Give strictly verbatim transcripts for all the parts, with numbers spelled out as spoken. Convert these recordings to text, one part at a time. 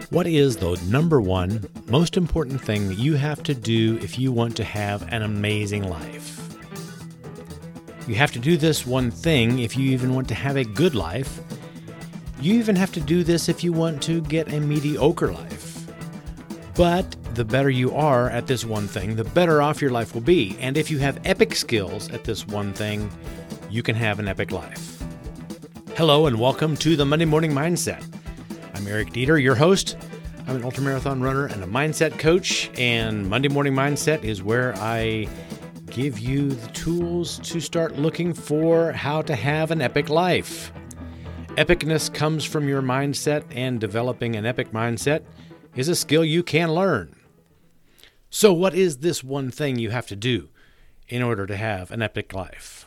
What is the number one most important thing that you have to do if you want to have an amazing life? You have to do this one thing if you even want to have a good life. You even have to do this if you want to get a mediocre life. But the better you are at this one thing, the better off your life will be. And if you have epic skills at this one thing, you can have an epic life. Hello and welcome to the Monday Morning Mindset. I'm Eric Dieter, your host. I'm an ultramarathon runner and a mindset coach, and Monday Morning Mindset is where I give you the tools to start looking for how to have an epic life. Epicness comes from your mindset, and developing an epic mindset is a skill you can learn. So what is this one thing you have to do in order to have an epic life?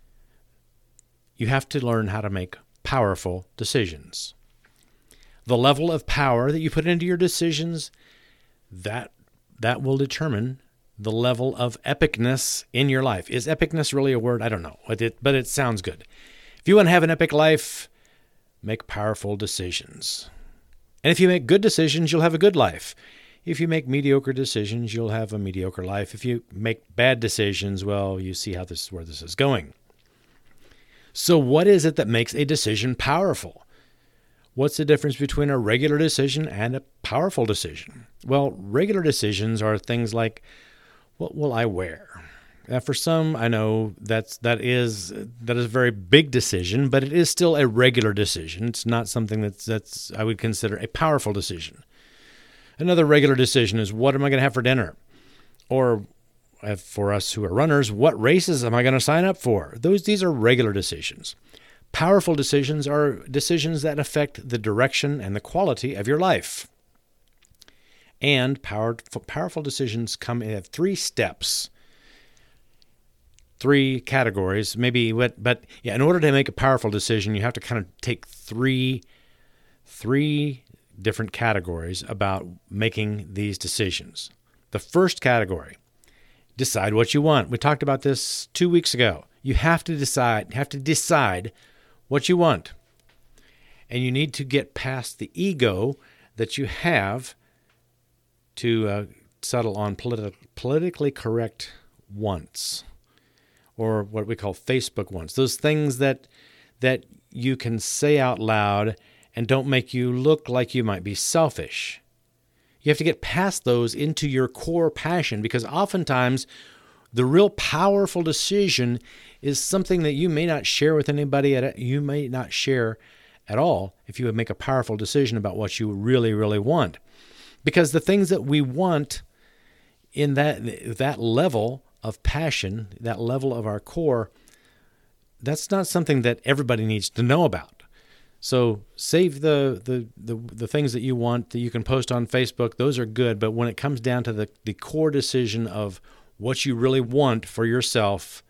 You have to learn how to make powerful decisions. The level of power that you put into your decisions, that that will determine the level of epicness in your life. Is epicness really a word? I don't know, but it, but it sounds good. If you want to have an epic life, make powerful decisions. And if you make good decisions, you'll have a good life. If you make mediocre decisions, you'll have a mediocre life. If you make bad decisions, well, you see how this where this is going. So what is it that makes a decision powerful? What's the difference between a regular decision and a powerful decision? Well, regular decisions are things like, what will I wear? Now, for some, I know that's that is that is a very big decision, but it is still a regular decision. It's not something that's that's I would consider a powerful decision. Another regular decision is, what am I going to have for dinner? Or uh, for us who are runners, what races am I going to sign up for? Those these are regular decisions. Powerful decisions are decisions that affect the direction and the quality of your life. And power, powerful decisions come in three steps, three categories, maybe. What, but yeah, in order to make a powerful decision, you have to kind of take three, three different categories about making these decisions. The first category, decide what you want. We talked about this two weeks ago. You have to decide. Have to decide what you want. And you need to get past the ego that you have to uh, settle on politi- politically correct wants, or what we call Facebook wants. Those things that that you can say out loud and don't make you look like you might be selfish. You have to get past those into your core passion, because oftentimes the real powerful decision is something that you may not share with anybody, at you may not share at all if you would make a powerful decision about what you really, really want. Because the things that we want in that that level of passion, that level of our core, that's not something that everybody needs to know about. So save the, the the the things that you want that you can post on Facebook. Those are good, but when it comes down to the, the core decision of what you really want for yourself,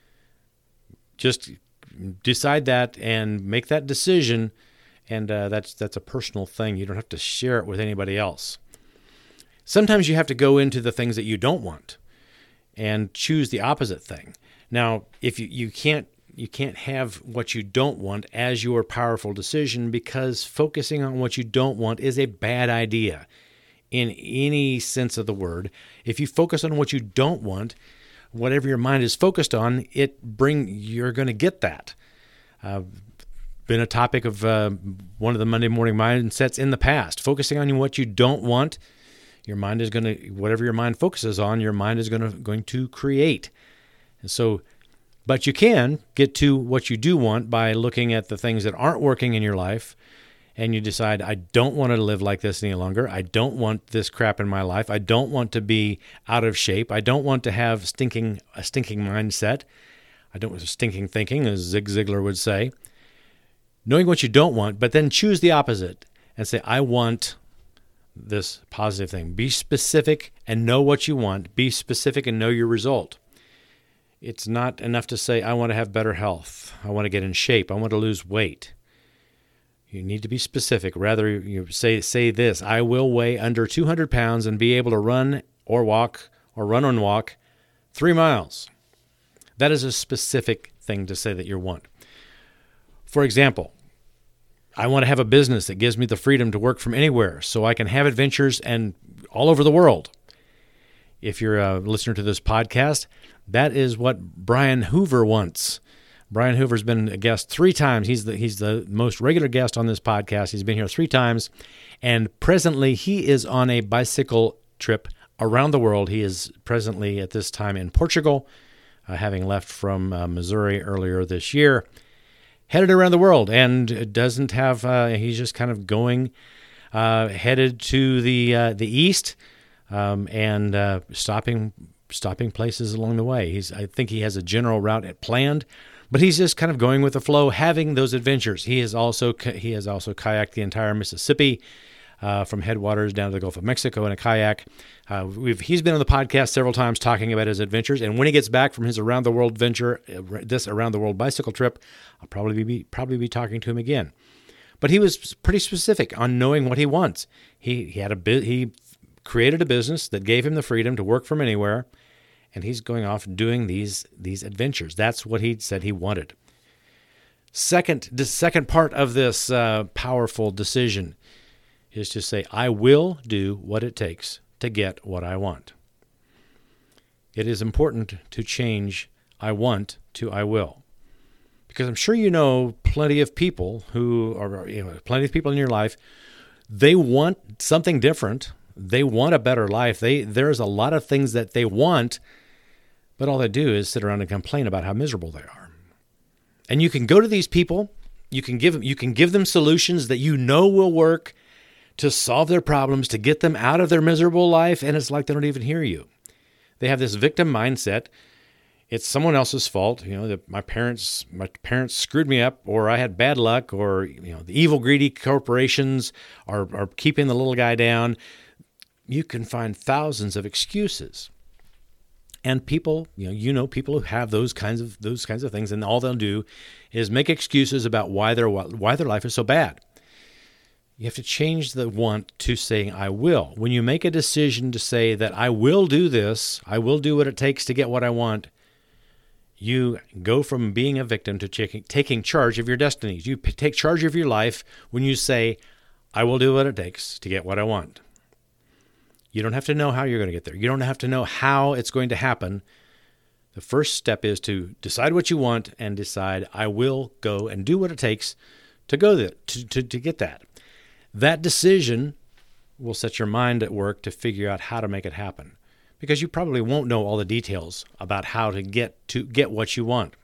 just decide that and make that decision, and uh, that's that's a personal thing. You don't have to share it with anybody else. Sometimes you have to go into the things that you don't want and choose the opposite thing. Now, if you, you can't you can't have what you don't want as your powerful decision, because focusing on what you don't want is a bad idea in any sense of the word. If you focus on what you don't want, whatever your mind is focused on, it bring you're going to get that. Uh, been a topic of uh, one of the Monday Morning Mindsets in the past. Focusing on what you don't want, your mind is going to, whatever your mind focuses on, your mind is going to going to create. And so, but you can get to what you do want by looking at the things that aren't working in your life, and you decide, I don't want to live like this any longer. I don't want this crap in my life. I don't want to be out of shape. I don't want to have stinking a stinking mindset. I don't want stinking thinking, as Zig Ziglar would say. Knowing what you don't want, but then choose the opposite and say, I want this positive thing. Be specific and know what you want. Be specific and know your result. It's not enough to say, I want to have better health. I want to get in shape. I want to lose weight. You need to be specific. Rather, you say say this: I will weigh under two hundred pounds and be able to run or walk or run and walk three miles. That is a specific thing to say that you want. For example, I want to have a business that gives me the freedom to work from anywhere so I can have adventures and all over the world. If you're a listener to this podcast, that is what Brian Hoover wants. Brian Hoover's been a guest three times. He's the he's the most regular guest on this podcast. He's been here three times, and presently he is on a bicycle trip around the world. He is presently at this time in Portugal, uh, having left from uh, Missouri earlier this year, headed around the world, and doesn't have. Uh, he's just kind of going, uh, headed to the uh, the east, um, and uh, stopping stopping places along the way. He's I think he has a general route planned. But he's just kind of going with the flow, having those adventures. He has also he has also kayaked the entire Mississippi, uh, from headwaters down to the Gulf of Mexico in a kayak. Uh, we've he's been on the podcast several times talking about his adventures. And when he gets back from his around the world venture, this around the world bicycle trip, I'll probably be probably be talking to him again. But he was pretty specific on knowing what he wants. He he had a bit he created a business that gave him the freedom to work from anywhere. And he's going off doing these these adventures. That's what he said he wanted. Second, the second part of this uh, powerful decision is to say, I will do what it takes to get what I want. It is important to change I want to I will. Because I'm sure you know plenty of people who are, you know, plenty of people in your life, they want something different. They want a better life. They There's a lot of things that they want, but all they do is sit around and complain about how miserable they are. And you can go to these people, you can give them, you can give them solutions that you know will work to solve their problems, to get them out of their miserable life, and it's like they don't even hear you. They have this victim mindset. It's someone else's fault. You know, that my parents, my parents screwed me up, or I had bad luck, or you know, the evil, greedy corporations are are keeping the little guy down. You can find thousands of excuses. And people, you know, you know, people who have those kinds of those kinds of things, and all they'll do is make excuses about why their why their life is so bad. You have to change the want to saying I will. When you make a decision to say that I will do this, I will do what it takes to get what I want, you go from being a victim to taking taking charge of your destinies. You take charge of your life when you say I will do what it takes to get what I want. You don't have to know how you're going to get there. You don't have to know how it's going to happen. The first step is to decide what you want and decide, I will go and do what it takes to go there, to, to, to get that. That decision will set your mind at work to figure out how to make it happen, because you probably won't know all the details about how to get to get what you want.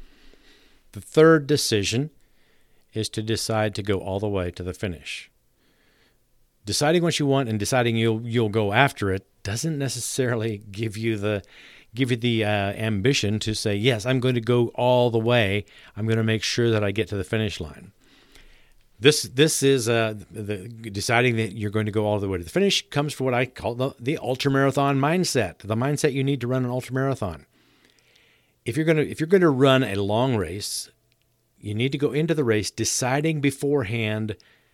The third decision is to decide to go all the way to the finish. Deciding what you want and deciding you'll you'll go after it doesn't necessarily give you the give you the uh, ambition to say, yes, I'm going to go all the way. I'm going to make sure that I get to the finish line. This this is uh, the deciding that you're going to go all the way to the finish comes from what I call the the ultramarathon mindset, the mindset you need to run an ultramarathon. If you're going to if you're going to run a long race, you need to go into the race deciding beforehand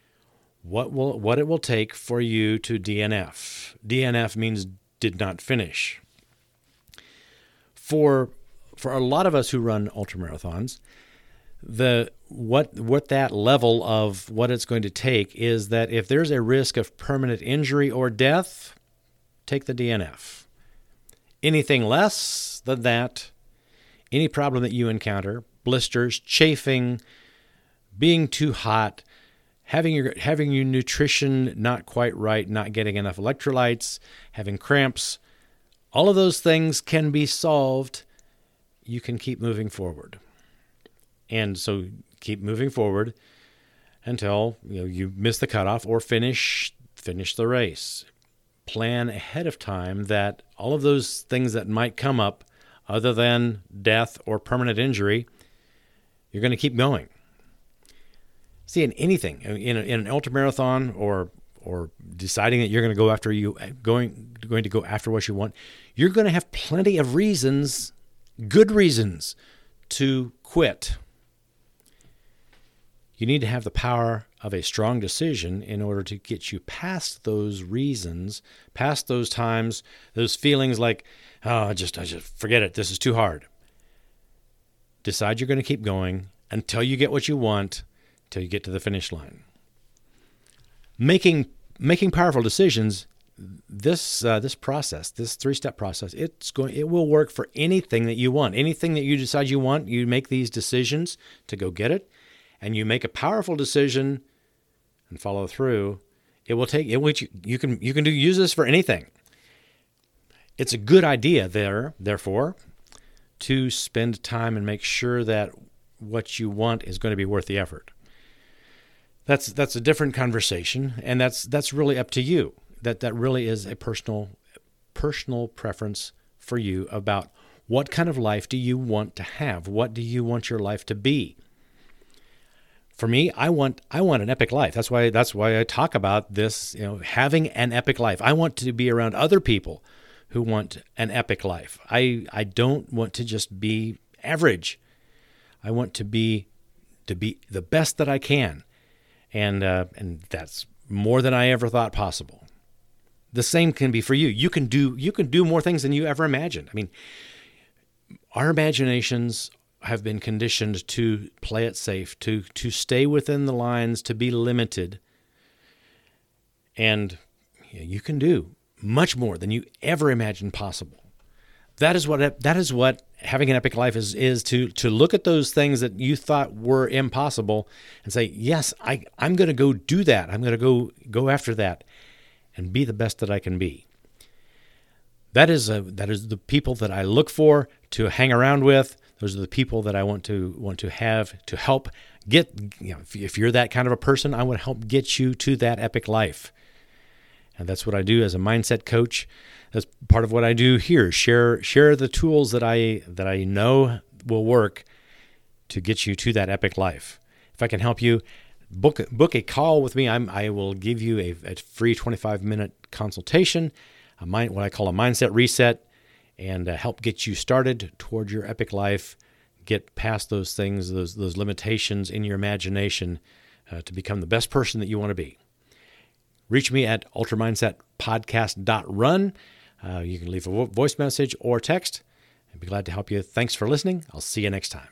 What will what it will take for you to D N F. D N F means did not finish. For for a lot of us who run ultramarathons, the what what that level of what it's going to take is that if there's a risk of permanent injury or death, take the D N F. Anything less than that, any problem that you encounter, blisters, chafing, being too hot, Having your having your nutrition not quite right, not getting enough electrolytes, having cramps, all of those things can be solved. You can keep moving forward. And so keep moving forward until you know you miss the cutoff or finish finish the race. Plan ahead of time that all of those things that might come up, other than death or permanent injury, you're going to keep going. See, in anything, in, a, in an ultramarathon or or deciding that you're going to go after you going going to go after what you want, you're going to have plenty of reasons, good reasons, to quit. You need to have the power of a strong decision in order to get you past those reasons, past those times, those feelings like, oh, I just, I just forget it. This is too hard. Decide you're going to keep going until you get what you want. till you get to the finish line. Making making powerful decisions, this uh, this process, this three-step process, it's going it will work for anything that you want. Anything that you decide you want, you make these decisions to go get it, and you make a powerful decision and follow through. It will take it which you, you can you can do use this for anything. It's a good idea there, therefore, to spend time and make sure that what you want is going to be worth the effort. That's that's a different conversation, and that's that's really up to you. That that really is a personal personal preference for you about what kind of life do you want to have? What do you want your life to be? For me, I want I want an epic life. That's why that's why I talk about this, you know, having an epic life. I want to be around other people who want an epic life. I I don't want to just be average. I want to be to be the best that I can. And uh, and that's more than I ever thought possible. The same can be for you. You can do you can do more things than you ever imagined. I mean, our imaginations have been conditioned to play it safe, to to stay within the lines, to be limited. And you can do much more than you ever imagined possible. That is what that is what having an epic life is is to to look at those things that you thought were impossible and say, yes, I, I'm going to go do that. I'm going to go go after that and be the best that I can be. That is a, that is the people that I look for to hang around with. Those are the people that I want to want to have to help get, you know, if, if you're that kind of a person, I want to help get you to that epic life. And that's what I do as a mindset coach. That's part of what I do here. Share share the tools that I that I know will work to get you to that epic life. If I can help you, book book a call with me. I'm, I will give you a, a free twenty-five minute consultation, a mind, what I call a mindset reset, and uh, help get you started toward your epic life. Get past those things, those those limitations in your imagination, uh, to become the best person that you want to be. Reach me at ultra mindset podcast dot run. Uh, you can leave a vo- voice message or text. I'd be glad to help you. Thanks for listening. I'll see you next time.